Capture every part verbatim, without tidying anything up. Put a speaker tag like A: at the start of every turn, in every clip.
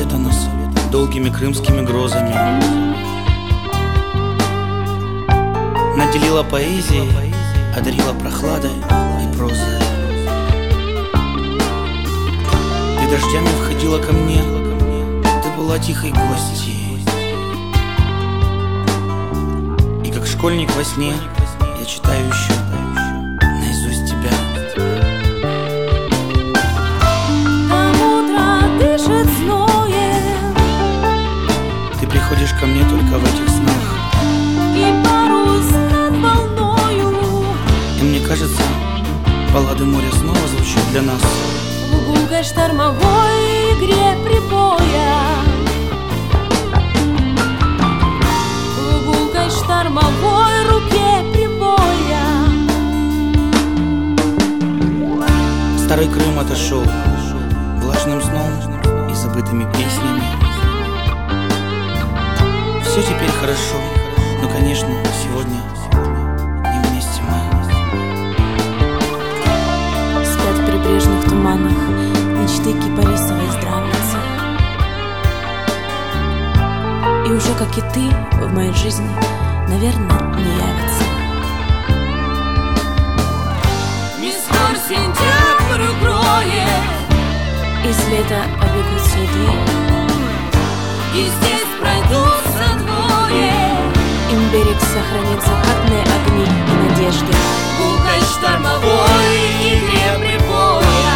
A: лето нас долгими крымскими грозами наделила поэзией, одарила прохладой и прозой. Ты дождями входила ко мне, ты была тихой гостьей, и как школьник во сне я читаю еще наизусть тебя. Ты приходишь ко мне только в этих снах,
B: и парус над волною,
A: и мне кажется, баллады моря снова звучат для нас
B: в гулкой штормовой игре прибоя, в гулкой штормовой руке прибоя.
A: Старый Крым отошел влажным сном и забытыми песнями. Все теперь хорошо, но, конечно, сегодня не вместе мы.
B: Спят в прибрежных туманах мечты кипарисовой здравницы, и уже, как и ты, в моей жизни, наверное, не явится. Не скоро сентябрь укроет, из лета побегут следы, и здесь пройдутся двое, им берег сохранит закатные огни и надежды. В гулкой штормовой игре прибоя,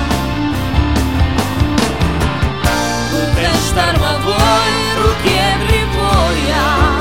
B: в гулкой штормовой руке прибоя.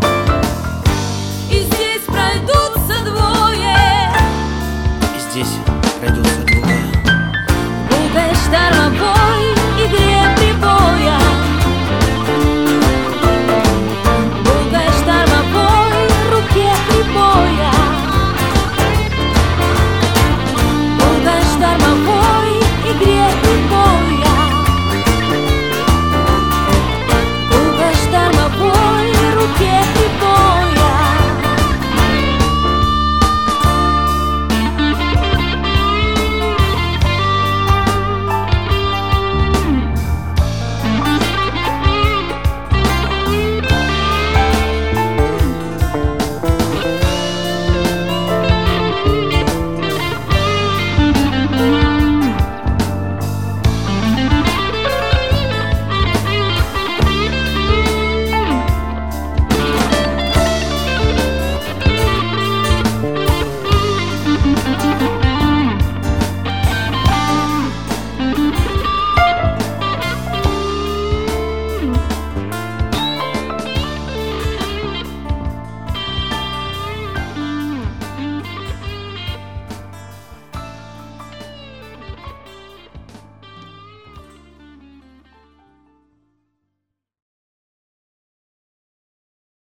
A: Здесь